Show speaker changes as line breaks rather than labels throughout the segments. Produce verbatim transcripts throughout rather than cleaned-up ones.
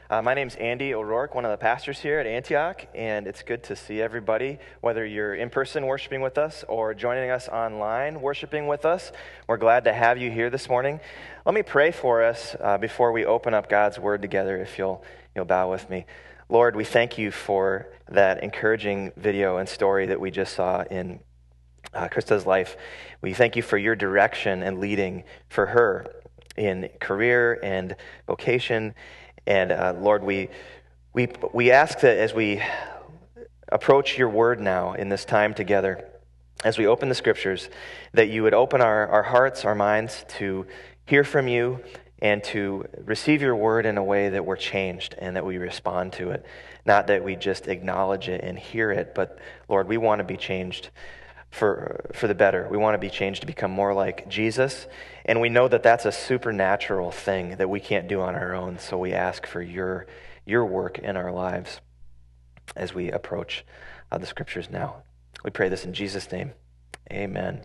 Uh, my name's Andy O'Rourke, one of the pastors here at Antioch, and it's good to see everybody, whether you're in person worshiping with us or joining us online worshiping with us. We're glad to have you here this morning. Let me pray for us uh, before we open up God's Word together, if you'll, you'll bow with me. Lord, we thank you for that encouraging video and story that we just saw in uh, Krista's life. We thank you for your direction and leading for her in career and vocation. And uh, Lord, we we we ask that as we approach your word now in this time together, as we open the scriptures, that you would open our, our hearts, our minds to hear from you and to receive your word in a way that we're changed and that we respond to it. Not that we just acknowledge it and hear it, but Lord, we want to be changed for for the better. We want to be changed to become more like Jesus, and we know that that's a supernatural thing that we can't do on our own, so we ask for your your work in our lives as we approach uh, the scriptures now. We pray this in Jesus' name. Amen.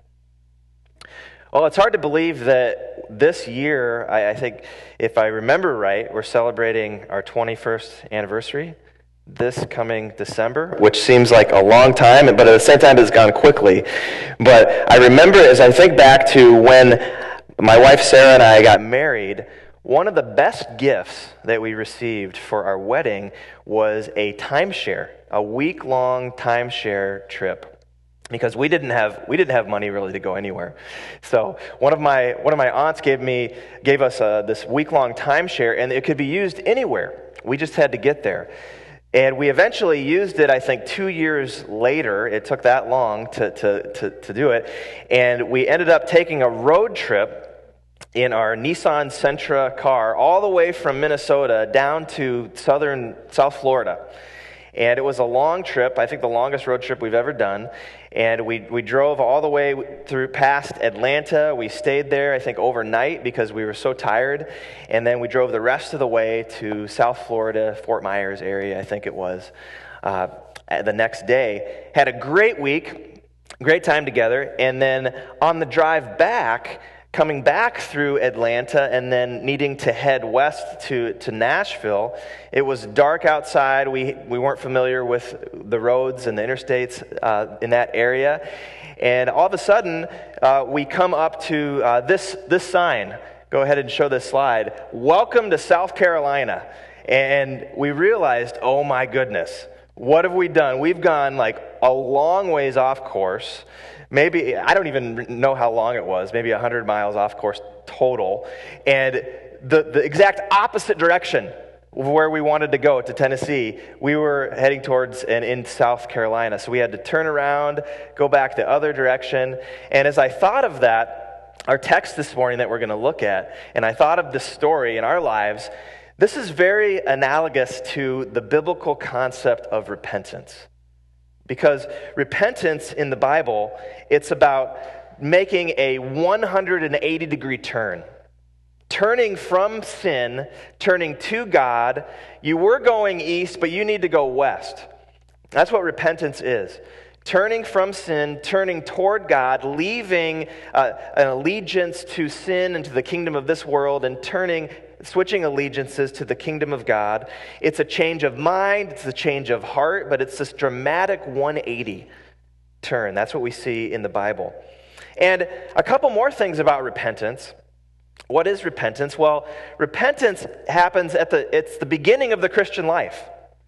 Well, it's hard to believe that this year, I, I think, if I remember right, we're celebrating our twenty-first anniversary this coming December, which seems like a long time, but at the same time it's gone quickly. But I remember as I think back to when my wife Sarah and I got married, one of the best gifts that we received for our wedding was a timeshare, a week-long timeshare trip. Because we didn't have we didn't have money really to go anywhere, so one of my one of my aunts gave me gave us a, this week-long timeshare, and it could be used anywhere. We just had to get there. And we eventually used it, I think, two years later. It took that long to, to, to, to do it. And we ended up taking a road trip in our Nissan Sentra car all the way from Minnesota down to southern South Florida. And it was a long trip, I think the longest road trip we've ever done. And we, we drove all the way through past Atlanta. We stayed there, I think, overnight because we were so tired. And then we drove the rest of the way to South Florida, Fort Myers area, I think it was, uh, the next day. Had a great week, great time together. And then on the drive back, coming back through Atlanta and then needing to head west to, to Nashville, it was dark outside. We we weren't familiar with the roads and the interstates uh, in that area. And all of a sudden, uh, we come up to uh, this, this sign. Go ahead and show this slide. Welcome to South Carolina. And we realized, oh my goodness, what have we done? We've gone like a long ways off course. Maybe, I don't even know how long it was, maybe one hundred miles off course total. And the, the exact opposite direction of where we wanted to go, to Tennessee, we were heading towards and in South Carolina. So we had to turn around, go back the other direction. And as I thought of that, our text this morning that we're going to look at, and I thought of this story in our lives, this is very analogous to the biblical concept of repentance. Because repentance in the Bible, it's about making a one hundred eighty degree turn. Turning from sin, turning to God. You were going east, but you need to go west. That's what repentance is. Turning from sin, turning toward God, leaving uh, an allegiance to sin and to the kingdom of this world, and turning switching allegiances to the kingdom of God. It's a change of mind, it's a change of heart, but it's this dramatic one eighty turn. That's what we see in the Bible. And a couple more things about repentance. What is repentance? Well, repentance happens at the, it's the beginning of the Christian life.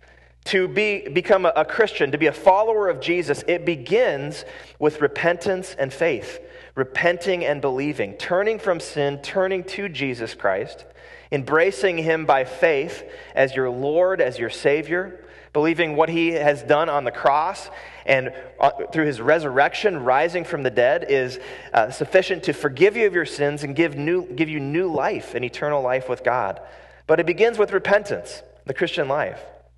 To be become a, a Christian, to be a follower of Jesus, it begins with repentance and faith. Repenting and believing, turning from sin, turning to Jesus Christ, embracing him by faith as your Lord, as your Savior, believing what he has done on the cross and uh, through his resurrection, rising from the dead, is uh, sufficient to forgive you of your sins and give new, give you new life and eternal life with God. But it begins with repentance, the Christian life.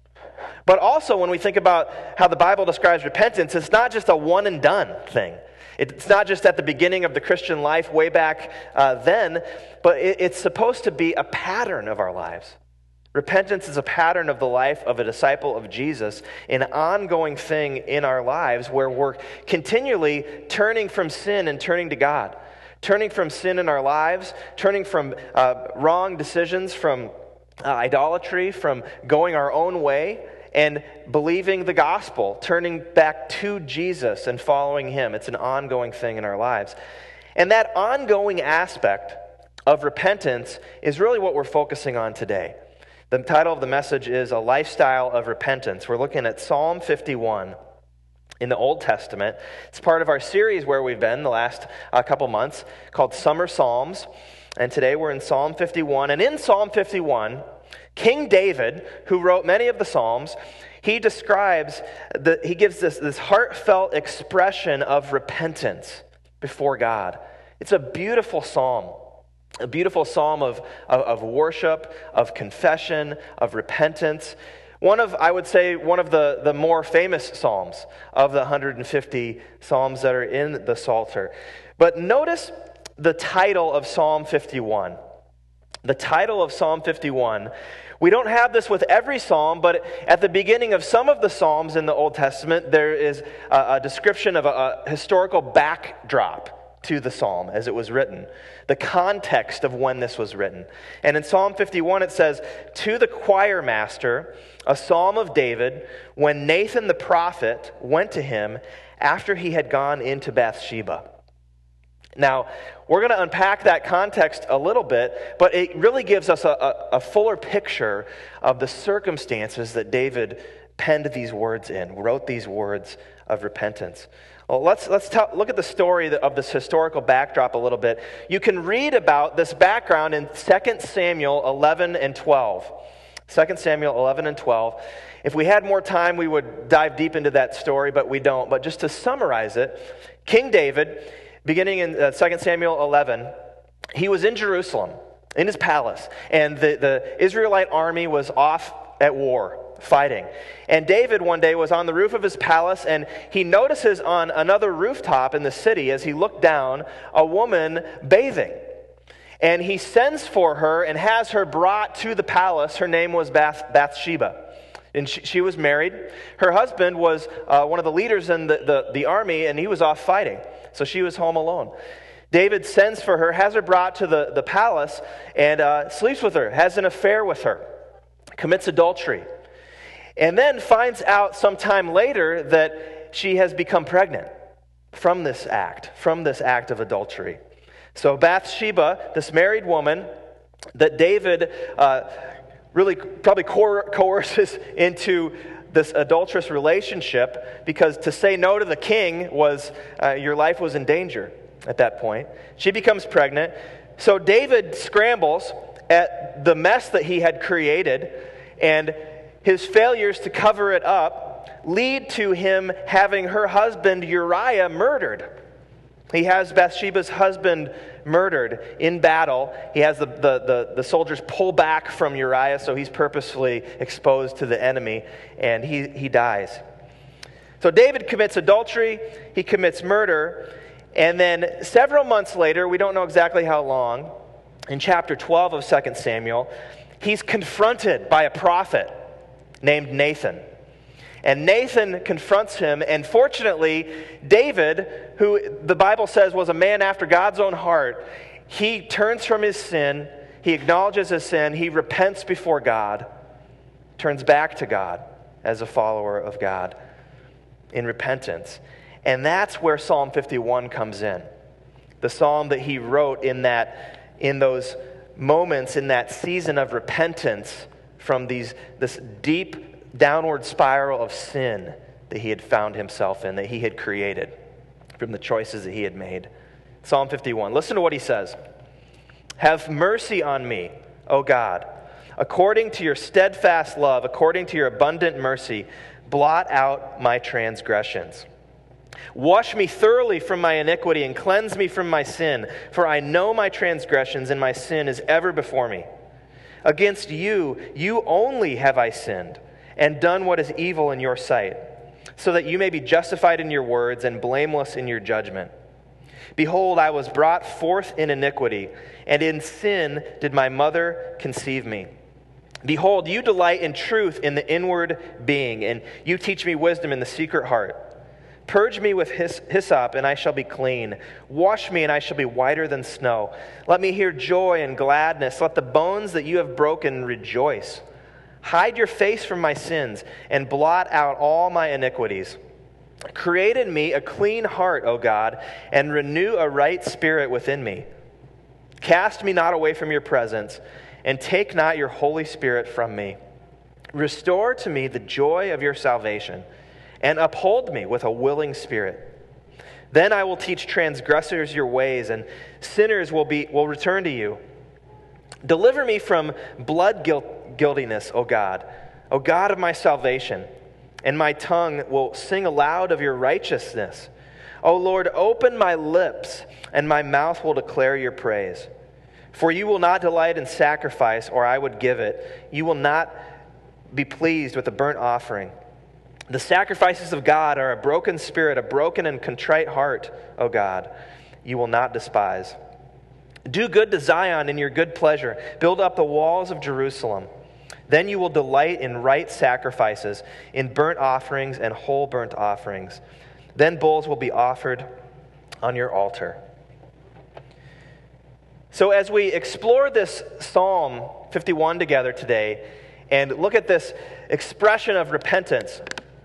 But also when we think about how the Bible describes repentance, it's not just a one and done thing. It's not just at the beginning of the Christian life way back uh, then, but it, it's supposed to be a pattern of our lives. Repentance is a pattern of the life of a disciple of Jesus, an ongoing thing in our lives where we're continually turning from sin and turning to God. Turning from sin in our lives, turning from uh, wrong decisions, from uh, idolatry, from going our own way, and believing the gospel, turning back to Jesus and following him. It's an ongoing thing in our lives. And that ongoing aspect of repentance is really what we're focusing on today. The title of the message is A Lifestyle of Repentance. We're looking at Psalm fifty-one in the Old Testament. It's part of our series where we've been the last uh, couple months called Summer Psalms. And today we're in Psalm fifty-one. And in Psalm fifty-one, King David, who wrote many of the Psalms, he describes, the, he gives this, this heartfelt expression of repentance before God. It's a beautiful psalm. A beautiful psalm of, of, of worship, of confession, of repentance. One of, I would say, one of the, the more famous psalms of the one hundred fifty psalms that are in the Psalter. But notice the title of Psalm fifty-one. The title of Psalm fifty-one. We don't have this with every psalm, but at the beginning of some of the psalms in the Old Testament, there is a, a description of a, a historical backdrop to the psalm as it was written, the context of when this was written. And in Psalm fifty-one it says, "To the choir master, a psalm of David, when Nathan the prophet went to him after he had gone into Bathsheba." Now, we're going to unpack that context a little bit, but it really gives us a, a, a fuller picture of the circumstances that David penned these words in, wrote these words of repentance. Well, let's let's tell, look at the story of this historical backdrop a little bit. You can read about this background in Second Samuel eleven and twelve. Second Samuel eleven and twelve. If we had more time, we would dive deep into that story, but we don't. But just to summarize it, King David, beginning in uh, Second Samuel eleven, he was in Jerusalem, in his palace, and the, the Israelite army was off at war, fighting. And David one day was on the roof of his palace, and he notices on another rooftop in the city, as he looked down, a woman bathing. And he sends for her and has her brought to the palace. Her name was Bath, Bathsheba. And she, she was married. Her husband was uh, one of the leaders in the, the, the army, and he was off fighting. So she was home alone. David sends for her, has her brought to the, the palace, and uh, sleeps with her, has an affair with her, commits adultery, and then finds out sometime later that she has become pregnant from this act, from this act of adultery. So Bathsheba, this married woman that David uh, really probably coer- coerces into this adulterous relationship, because to say no to the king was, uh, your life was in danger at that point. She becomes pregnant. So David scrambles at the mess that he had created, and his failures to cover it up lead to him having her husband Uriah murdered. He has Bathsheba's husband murdered in battle. He has the, the, the, the soldiers pull back from Uriah, so he's purposefully exposed to the enemy, and he, he dies. So David commits adultery, he commits murder, and then several months later, we don't know exactly how long, in chapter twelve of Second Samuel, he's confronted by a prophet named Nathan. And Nathan confronts him, and fortunately, David, who the Bible says was a man after God's own heart, he turns from his sin, he acknowledges his sin, he repents before God, turns back to God as a follower of God in repentance. And that's where Psalm fifty-one comes in. The psalm that he wrote in that in those moments, in that season of repentance from these this deep downward spiral of sin that he had found himself in, that he had created from the choices that he had made. Psalm fifty-one. Listen to what he says. "Have mercy on me, O God, according to your steadfast love, according to your abundant mercy, blot out my transgressions. Wash me thoroughly from my iniquity and cleanse me from my sin, for I know my transgressions and my sin is ever before me. Against you, you only have I sinned and done what is evil in your sight, so that you may be justified in your words and blameless in your judgment. Behold, I was brought forth in iniquity, and in sin did my mother conceive me. Behold, you delight in truth in the inward being, and you teach me wisdom in the secret heart. Purge me with hys- hyssop, and I shall be clean. Wash me, and I shall be whiter than snow. Let me hear joy and gladness. Let the bones that you have broken rejoice. Hide your face from my sins, and blot out all my iniquities. Create in me a clean heart, O God, and renew a right spirit within me. Cast me not away from your presence, and take not your Holy Spirit from me. Restore to me the joy of your salvation, and uphold me with a willing spirit. Then I will teach transgressors your ways, and sinners will be will return to you. Deliver me from blood guilt, guiltiness, O God, O God of my salvation, and my tongue will sing aloud of your righteousness. O Lord, open my lips, and my mouth will declare your praise. For you will not delight in sacrifice, or I would give it. You will not be pleased with a burnt offering. The sacrifices of God are a broken spirit, a broken and contrite heart, O God, you will not despise. Do good to Zion in your good pleasure. Build up the walls of Jerusalem. Then you will delight in right sacrifices, in burnt offerings and whole burnt offerings. Then bulls will be offered on your altar. So as we explore this Psalm fifty-one together today and look at this expression of repentance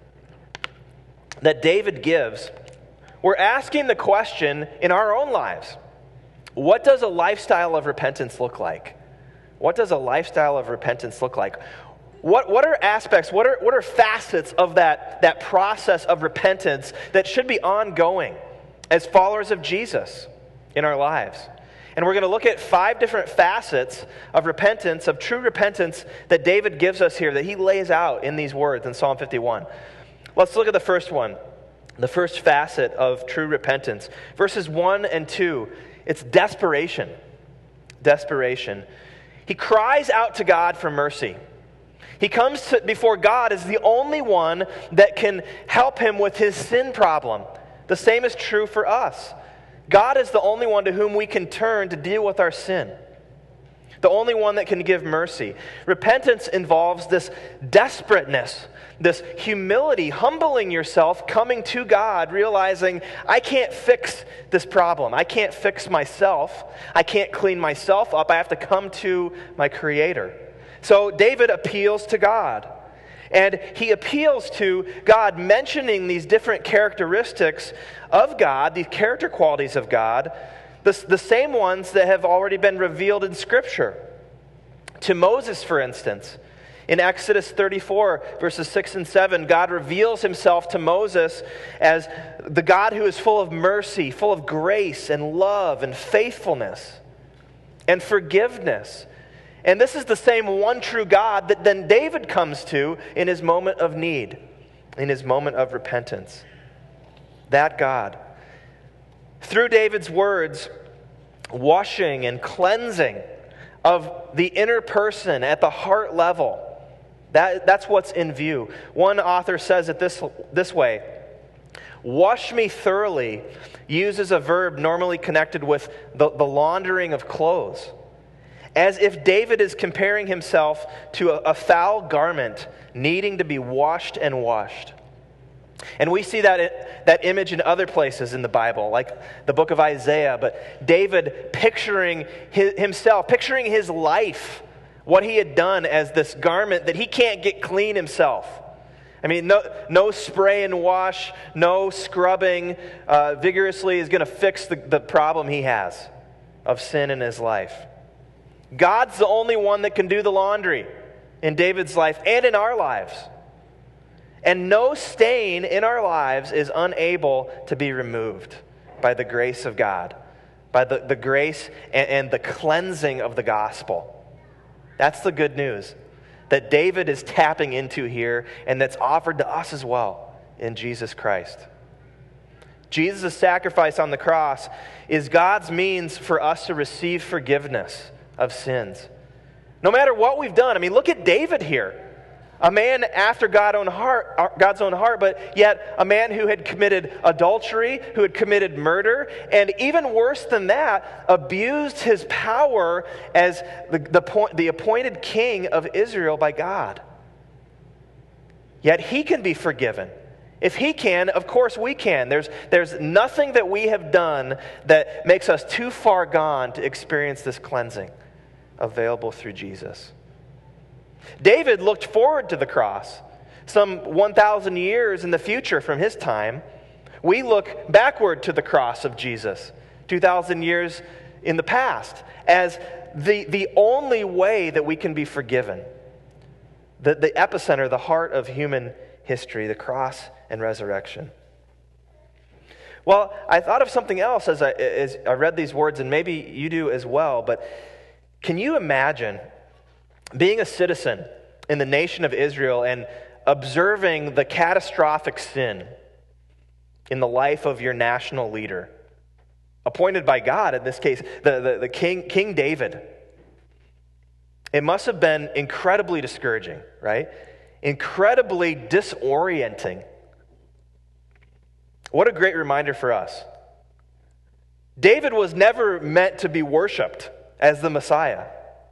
that David gives, we're asking the question in our own lives, what does a lifestyle of repentance look like? What does a lifestyle of repentance look like? What, what are aspects, what are, what are facets of that, that process of repentance that should be ongoing as followers of Jesus in our lives? And we're going to look at five different facets of repentance, of true repentance that David gives us here, that he lays out in these words in Psalm fifty-one. Let's look at the first one, the first facet of true repentance. Verses one and two, it's desperation. Desperation. He cries out to God for mercy. He comes to, before God as the only one that can help him with his sin problem. The same is true for us. God is the only one to whom we can turn to deal with our sin. The only one that can give mercy. Repentance involves this desperateness, this humility, humbling yourself, coming to God, realizing, I can't fix this problem. I can't fix myself. I can't clean myself up. I have to come to my Creator. So David appeals to God. And he appeals to God, mentioning these different characteristics of God, these character qualities of God, the, the same ones that have already been revealed in Scripture. To Moses, for instance, in Exodus thirty-four, verses six and seven, God reveals himself to Moses as the God who is full of mercy, full of grace and love and faithfulness and forgiveness. And this is the same one true God that then David comes to in his moment of need, in his moment of repentance. That God. Through David's words, washing and cleansing of the inner person at the heart level, that, that's what's in view. One author says it this, this way: wash me thoroughly uses a verb normally connected with the, the laundering of clothes. As if David is comparing himself to a, a foul garment needing to be washed and washed. And we see that, that image in other places in the Bible, like the book of Isaiah. But David picturing his, himself, picturing his life, what he had done as this garment that he can't get clean himself. I mean, no, no spray and wash, no scrubbing uh, vigorously is going to fix the, the problem he has of sin in his life. God's the only one that can do the laundry in David's life and in our lives. And no stain in our lives is unable to be removed by the grace of God, by the, the grace and, and the cleansing of the gospel. That's the good news that David is tapping into here, and that's offered to us as well in Jesus Christ. Jesus' sacrifice on the cross is God's means for us to receive forgiveness of sins. No matter what we've done. I mean, look at David here. A man after God's own heart, God's own heart, but yet a man who had committed adultery, who had committed murder, and even worse than that, abused his power as the, the, point, the appointed king of Israel by God. Yet he can be forgiven. If he can, of course we can. There's, there's nothing that we have done that makes us too far gone to experience this cleansing available through Jesus. David looked forward to the cross. Some one thousand years in the future from his time, we look backward to the cross of Jesus, two thousand years in the past, as the, the only way that we can be forgiven. The, the epicenter, the heart of human history, the cross and resurrection. Well, I thought of something else as I, as I read these words, and maybe you do as well, but can you imagine being a citizen in the nation of Israel and observing the catastrophic sin in the life of your national leader, appointed by God, in this case, the, the, the King, King David? It must have been incredibly discouraging, right? Incredibly disorienting. What a great reminder for us. David was never meant to be worshiped as the Messiah.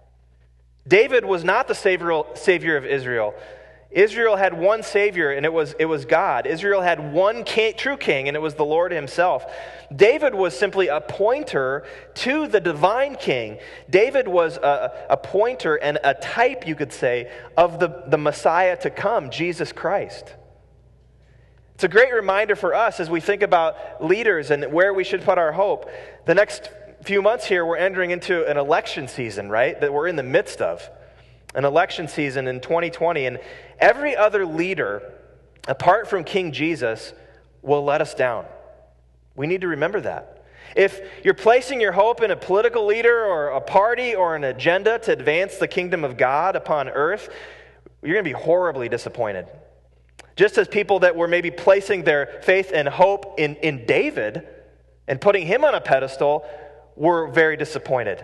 David was not the savior, savior of Israel. Israel had one Savior, and it was, it was God. Israel had one king, true king, and it was the Lord himself. David was simply a pointer to the divine king. David was a, a pointer and a type, you could say, of the, the Messiah to come, Jesus Christ. It's a great reminder for us as we think about leaders and where we should put our hope. The next few months here, we're entering into an election season, right, that we're in the midst of. An election season in twenty twenty, and every other leader, apart from King Jesus, will let us down. We need to remember that. If you're placing your hope in a political leader or a party or an agenda to advance the kingdom of God upon earth, you're going to be horribly disappointed. Just as people that were maybe placing their faith and hope in, in David and putting him on a pedestal were very disappointed.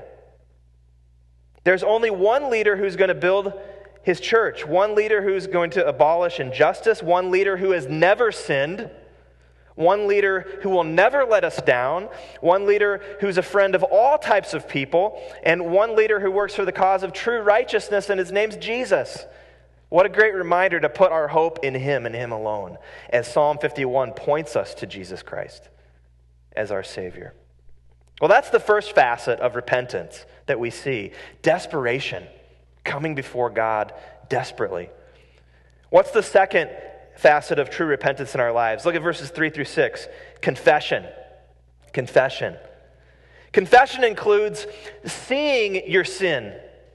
There's only one leader who's going to build his church, one leader who's going to abolish injustice, one leader who has never sinned, one leader who will never let us down, one leader who's a friend of all types of people, and one leader who works for the cause of true righteousness, and his name's Jesus. What a great reminder to put our hope in him and him alone, as Psalm fifty-one points us to Jesus Christ as our Savior. Well, that's the first facet of repentance that we see. Desperation, coming before God desperately. What's the second facet of true repentance in our lives? Look at verses three through six. Confession. Confession. Confession includes seeing your sin,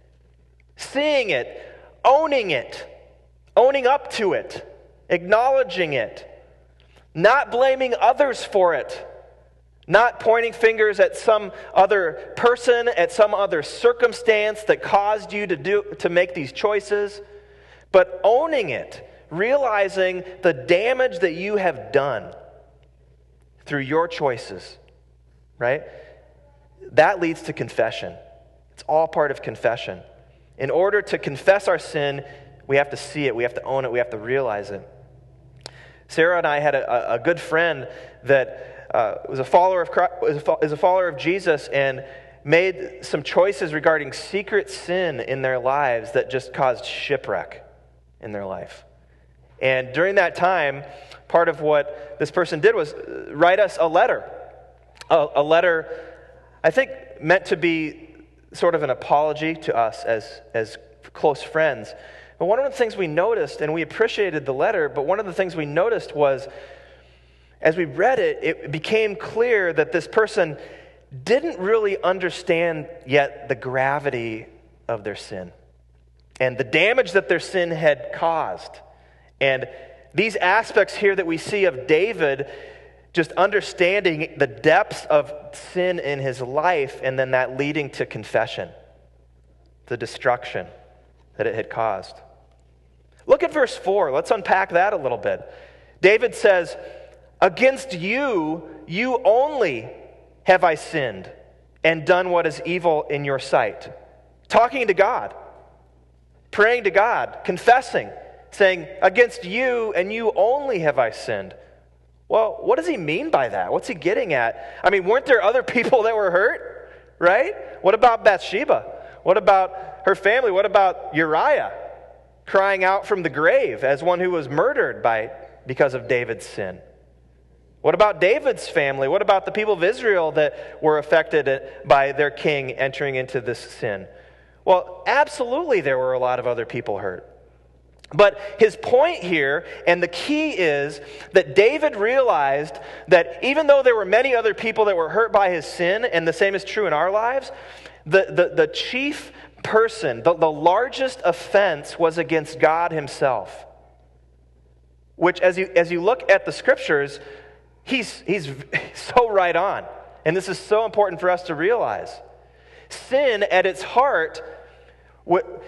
seeing it, owning it, owning up to it, acknowledging it, not blaming others for it, not pointing fingers at some other person, at some other circumstance that caused you to do to make these choices, but owning it, realizing the damage that you have done through your choices, right? That leads to confession. It's all part of confession. In order to confess our sin, we have to see it, we have to own it, we have to realize it. Sarah and I had a, a good friend that Uh, was a follower of Christ, is a follower of Jesus, and made some choices regarding secret sin in their lives that just caused shipwreck in their life. And during that time, part of what this person did was write us a letter, a, a letter, I think, meant to be sort of an apology to us as as close friends. But one of the things we noticed, and we appreciated the letter, but one of the things we noticed was, as we read it, it became clear that this person didn't really understand yet the gravity of their sin and the damage that their sin had caused. And these aspects here that we see of David just understanding the depths of sin in his life, and then that leading to confession, the destruction that it had caused. Look at verse four. Let's unpack that a little bit. David says, "Against you, you only have I sinned and done what is evil in your sight." Talking to God, praying to God, confessing, saying, "Against you and you only have I sinned." Well, what does he mean by that? What's he getting at? I mean, weren't there other people that were hurt, right? What about Bathsheba? What about her family? What about Uriah crying out from the grave as one who was murdered by because of David's sin? What about David's family? What about the people of Israel that were affected by their king entering into this sin? Well, absolutely there were a lot of other people hurt. But his point here, and the key is that David realized that even though there were many other people that were hurt by his sin, and the same is true in our lives, the, the, the chief person, the, the largest offense was against God himself. Which, as you, as you look at the scriptures, he's, he's so right on. And this is so important for us to realize. Sin at its heart, what,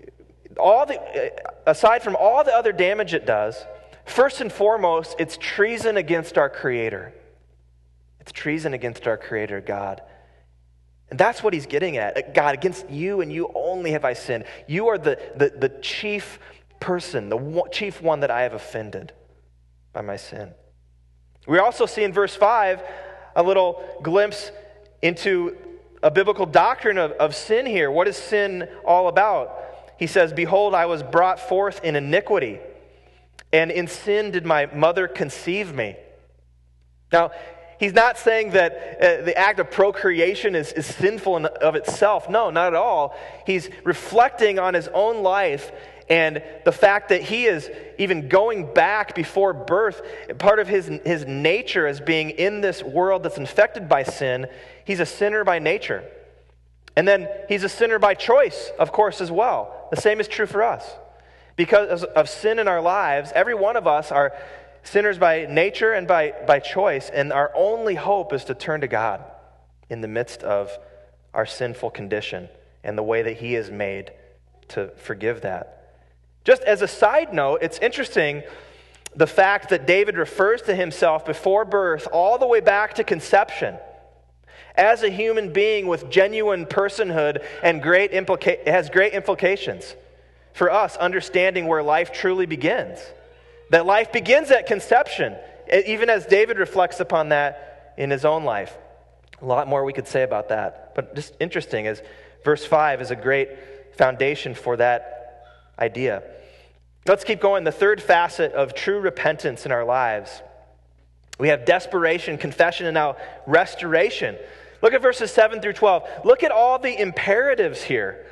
all the, aside from all the other damage it does, first and foremost, it's treason against our Creator. It's treason against our Creator, God. And that's what he's getting at. God, against you and you only have I sinned. You are the, the, the chief person, the one, chief one that I have offended by my sin. We also see in verse five a little glimpse into a biblical doctrine of, of sin here. What is sin all about? He says, behold, I was brought forth in iniquity, and in sin did my mother conceive me. Now, he's not saying that uh, the act of procreation is, is sinful in of itself. No, not at all. He's reflecting on his own life and the fact that he is even going back before birth. Part of his, his nature as being in this world that's infected by sin, he's a sinner by nature. And then he's a sinner by choice, of course, as well. The same is true for us. Because of sin in our lives, every one of us are sinners by nature and by, by choice, and our only hope is to turn to God in the midst of our sinful condition and the way that he is made to forgive that. Just as a side note, it's interesting the fact that David refers to himself before birth all the way back to conception as a human being with genuine personhood and great implica- it has great implications for us understanding where life truly begins. That life begins at conception, even as David reflects upon that in his own life. A lot more we could say about that. But just interesting, as verse five is a great foundation for that idea. Let's keep going. The third facet of true repentance in our lives. We have desperation, confession, and now restoration. Look at verses seven through twelve. Look at all the imperatives here.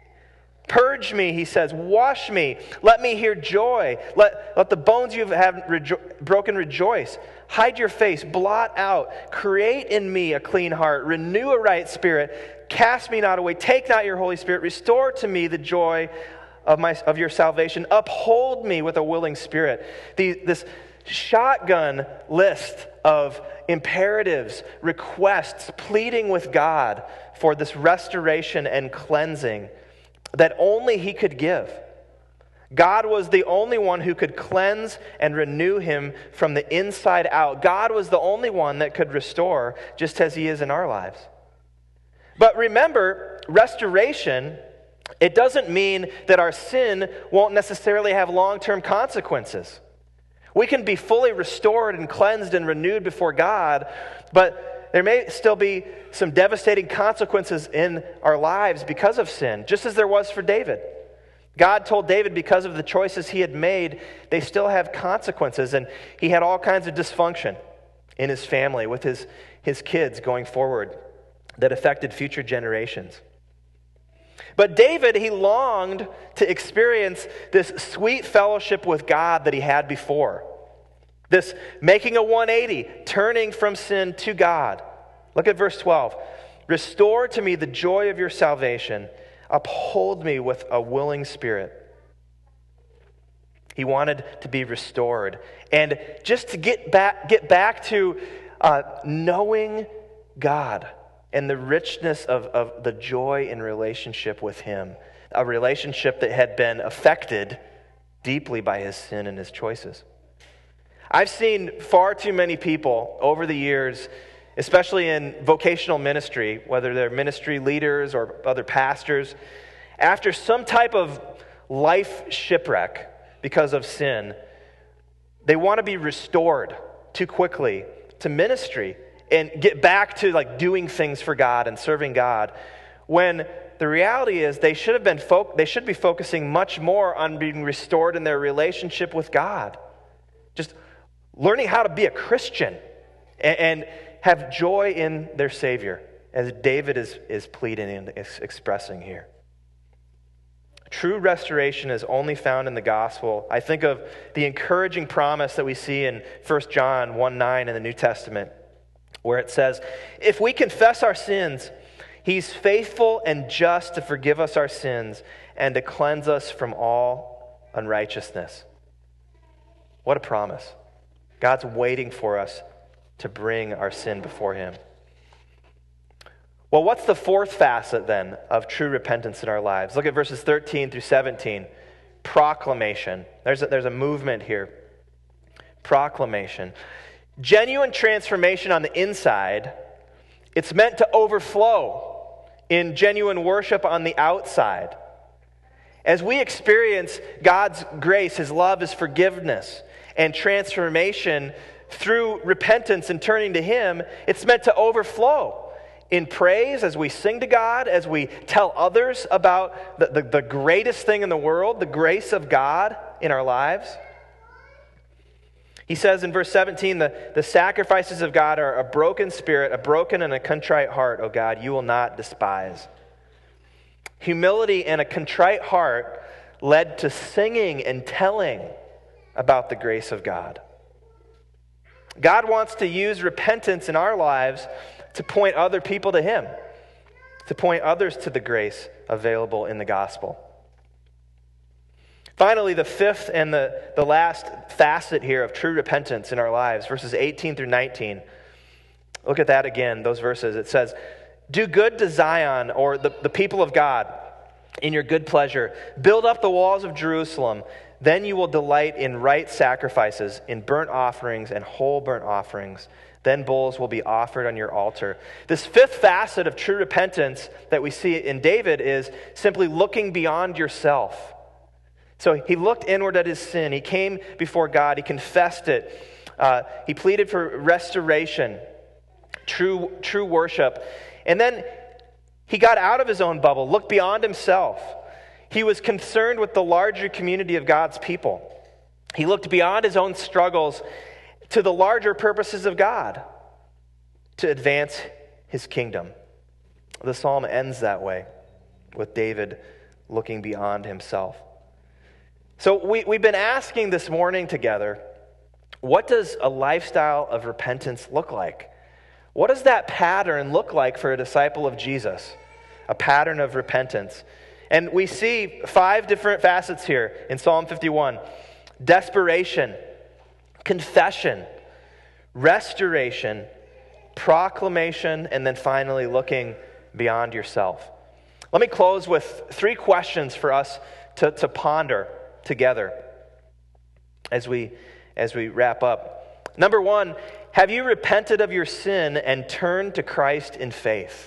Purge me, he says. Wash me. Let me hear joy. Let, let the bones you have rejo- broken rejoice. Hide your face. Blot out. Create in me a clean heart. Renew a right spirit. Cast me not away. Take not your Holy Spirit. Restore to me the joy of my of your salvation. Uphold me with a willing spirit. The, this shotgun list of imperatives, requests, pleading with God for this restoration and cleansing that only he could give. God was the only one who could cleanse and renew him from the inside out. God was the only one that could restore, just as he is in our lives. But remember, restoration, it doesn't mean that our sin won't necessarily have long-term consequences. We can be fully restored and cleansed and renewed before God, but there may still be some devastating consequences in our lives because of sin, just as there was for David. God told David because of the choices he had made, they still have consequences, and he had all kinds of dysfunction in his family with his, his kids going forward that affected future generations. But David, he longed to experience this sweet fellowship with God that he had before. This making a one eighty, turning from sin to God. Look at verse twelve. Restore to me the joy of your salvation. Uphold me with a willing spirit. He wanted to be restored. And just to get back, get back to uh, knowing God and the richness of, of the joy in relationship with him. A relationship that had been affected deeply by his sin and his choices. I've seen far too many people over the years, especially in vocational ministry, whether they're ministry leaders or other pastors, after some type of life shipwreck because of sin, they want to be restored too quickly to ministry and get back to like doing things for God and serving God, when the reality is they should have been fo- they should be focusing much more on being restored in their relationship with God. just learning how to be a Christian and, and have joy in their Savior, as David is, is pleading and is expressing here. True restoration is only found in the gospel. I think of the encouraging promise that we see in First John one nine in the New Testament, where it says, if we confess our sins, he's faithful and just to forgive us our sins and to cleanse us from all unrighteousness. What a promise. God's waiting for us to bring our sin before him. Well, what's the fourth facet then of true repentance in our lives? Look at verses thirteen through seventeen. Proclamation. There's a, there's a movement here. Proclamation. Genuine transformation on the inside, it's meant to overflow in genuine worship on the outside. As we experience God's grace, his love, his forgiveness, and transformation through repentance and turning to him, it's meant to overflow in praise as we sing to God, as we tell others about the, the, the greatest thing in the world, the grace of God in our lives. He says in verse seventeen, the, the sacrifices of God are a broken spirit, a broken and a contrite heart, O God, you will not despise. Humility and a contrite heart led to singing and telling about the grace of God. God wants to use repentance in our lives to point other people to him, to point others to the grace available in the gospel. Finally, the fifth and the, the last facet here of true repentance in our lives, verses eighteen through nineteen. Look at that again, those verses. It says, do good to Zion, or the, the people of God, in your good pleasure. Build up the walls of Jerusalem. Then you will delight in right sacrifices, in burnt offerings and whole burnt offerings. Then bulls will be offered on your altar. This fifth facet of true repentance that we see in David is simply looking beyond yourself. So he looked inward at his sin. He came before God. He confessed it. Uh, he pleaded for restoration, true, true worship. And then he got out of his own bubble, looked beyond himself. He was concerned with the larger community of God's people. He looked beyond his own struggles to the larger purposes of God, to advance his kingdom. The psalm ends that way, with David looking beyond himself. So we, we've been asking this morning together, what does a lifestyle of repentance look like? What does that pattern look like for a disciple of Jesus? A pattern of repentance. And we see five different facets here in Psalm fifty-one. Desperation, confession, restoration, proclamation, and then finally looking beyond yourself. Let me close with three questions for us to, to ponder together as we, as we wrap up. Number one, have you repented of your sin and turned to Christ in faith?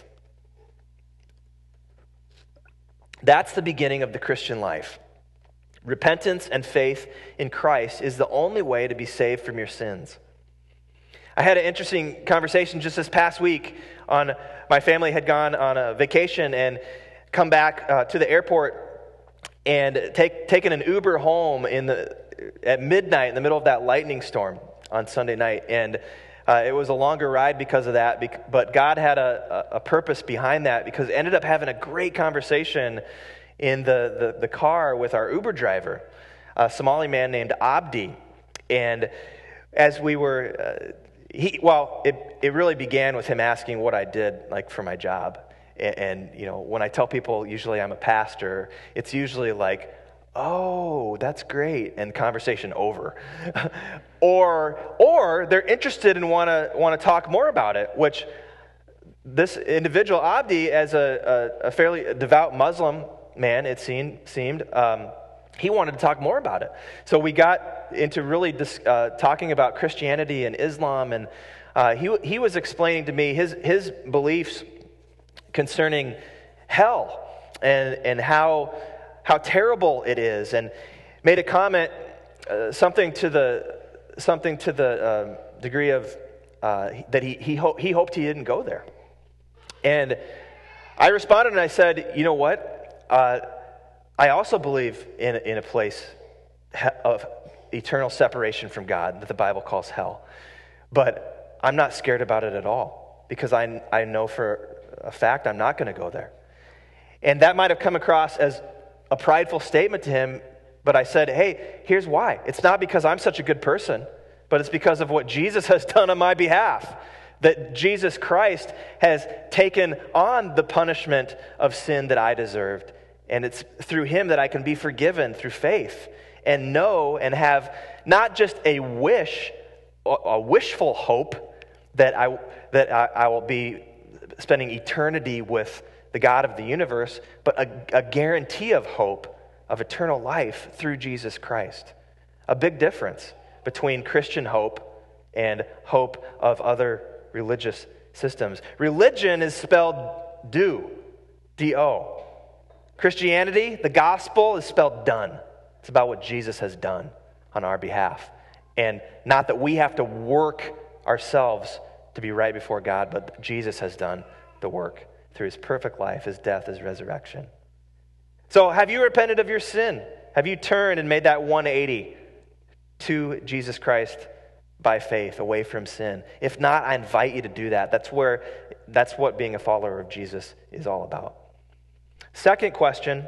That's the beginning of the Christian life. Repentance and faith in Christ is the only way to be saved from your sins. I had an interesting conversation just this past week. On my family had gone on a vacation and come back uh, to the airport and take, taken an Uber home in the at midnight in the middle of that lightning storm on Sunday night. And uh, it was a longer ride because of that, but God had a, a purpose behind that, because it ended up having a great conversation in the, the, the car with our Uber driver, a Somali man named Abdi. And as we were, uh, he well, it, it really began with him asking what I did, like, for my job. And, and, you know, when I tell people usually I'm a pastor, it's usually like, oh, that's great, and conversation over. or or they're interested and want to want to talk more about it, which this individual, Abdi, as a, a, a fairly devout Muslim man, it seemed, seemed um, he wanted to talk more about it. So we got into really dis, uh, talking about Christianity and Islam, and uh, he he was explaining to me his his beliefs concerning hell and and how how terrible it is, and made a comment, uh, something to the something to the uh, degree of uh, that he he, ho- he hoped he didn't go there. And I responded and I said, you know what? Uh, I also believe in in a place of eternal separation from God that the Bible calls hell. But I'm not scared about it at all because I, I know for a fact I'm not going to go there. And that might have come across as a prideful statement to him, but I said, hey, here's why. It's not because I'm such a good person, but it's because of what Jesus has done on my behalf. That Jesus Christ has taken on the punishment of sin that I deserved. And it's through him that I can be forgiven through faith and know and have not just a wish, a wishful hope that I that I, I will be spending eternity with the God of the universe, but a, a guarantee of hope of eternal life through Jesus Christ. A big difference between Christian hope and hope of other religious systems. Religion is spelled do, D O. Christianity, the gospel, is spelled done. It's about what Jesus has done on our behalf. And not that we have to work ourselves to be right before God, but Jesus has done the work through his perfect life, his death, his resurrection. So have you repented of your sin? Have you turned and made that one eighty to Jesus Christ by faith, away from sin? If not, I invite you to do that. That's where, that's what being a follower of Jesus is all about. Second question,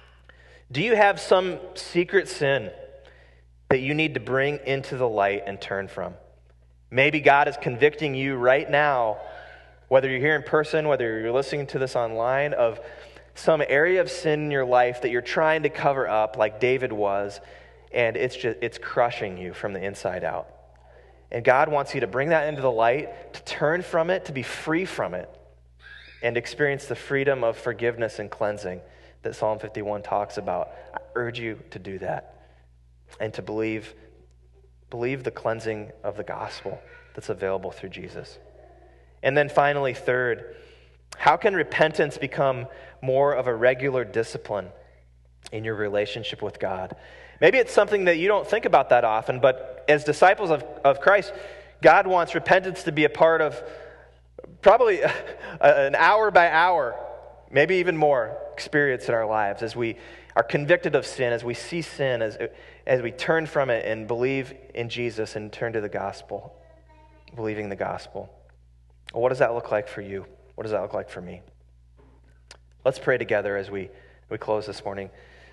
do you have some secret sin that you need to bring into the light and turn from? Maybe God is convicting you right now, whether you're here in person, whether you're listening to this online, of some area of sin in your life that you're trying to cover up like David was, and it's just it's crushing you from the inside out. And God wants you to bring that into the light, to turn from it, to be free from it, and experience the freedom of forgiveness and cleansing that Psalm fifty-one talks about. I urge you to do that and to believe, believe the cleansing of the gospel that's available through Jesus. And then finally, third, how can repentance become more of a regular discipline in your relationship with God? Maybe it's something that you don't think about that often, but as disciples of, of Christ, God wants repentance to be a part of probably an hour by hour, maybe even more, experience in our lives as we are convicted of sin, as we see sin, as, as we turn from it and believe in Jesus and turn to the gospel, believing the gospel. Well, what does that look like for you? What does that look like for me? Let's pray together as we, we close this morning.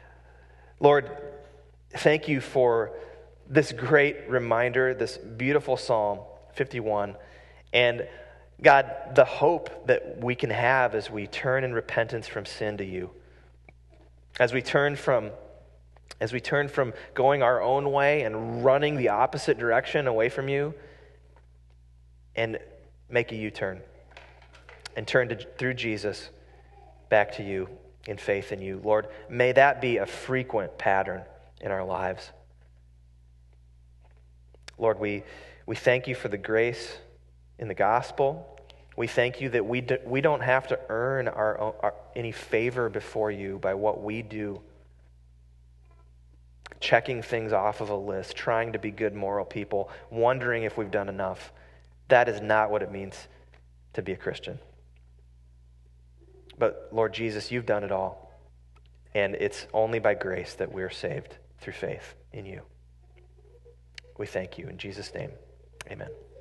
Lord, thank you for this great reminder, this beautiful Psalm fifty-one, and God, the hope that we can have as we turn in repentance from sin to you. As we turn from as we turn from going our own way and running the opposite direction away from you, and make a U-turn and turn to, through Jesus back to you in faith in you. Lord, may that be a frequent pattern in our lives. Lord, we, we thank you for the grace in the gospel. We thank you that we, do, we don't have to earn our, own, our any favor before you by what we do, checking things off of a list, trying to be good moral people, wondering if we've done enough. That is not what it means to be a Christian. But Lord Jesus, you've done it all. And it's only by grace that we're saved through faith in you. We thank you in Jesus' name. Amen.